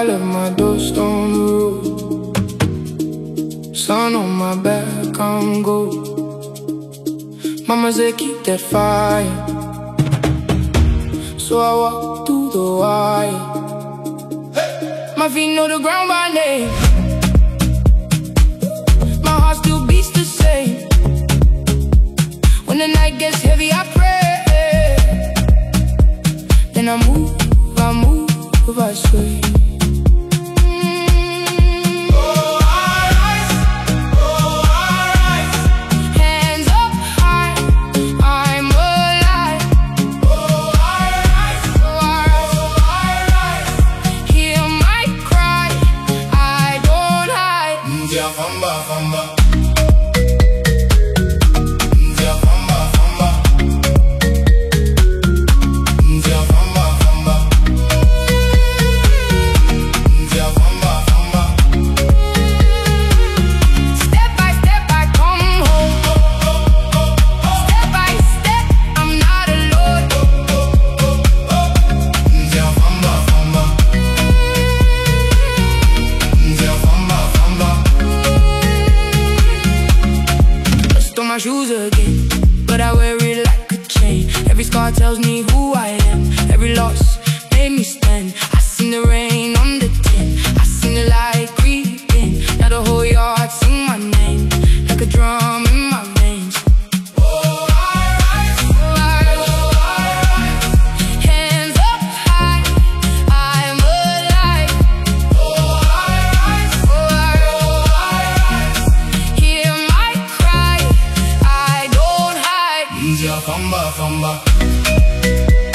left my dust on the road. Sun on my back, I'm gold. Mama said keep that fire, so I walk through the wire. My feet know the ground by name. My heart still beats the same. When the night gets heavy, I pray. Then I move, I sway. My shoes again, but I wear it like a chain. Every scar tells me who I am. Every loss made me stand. I seen the rain on the tin, I seen the light creeping. Now the whole yard sing my name like a drum in my veins. Oh, I rise, hands up high, I'm alive. Oh, I rise, hear my cry. Famba, famba.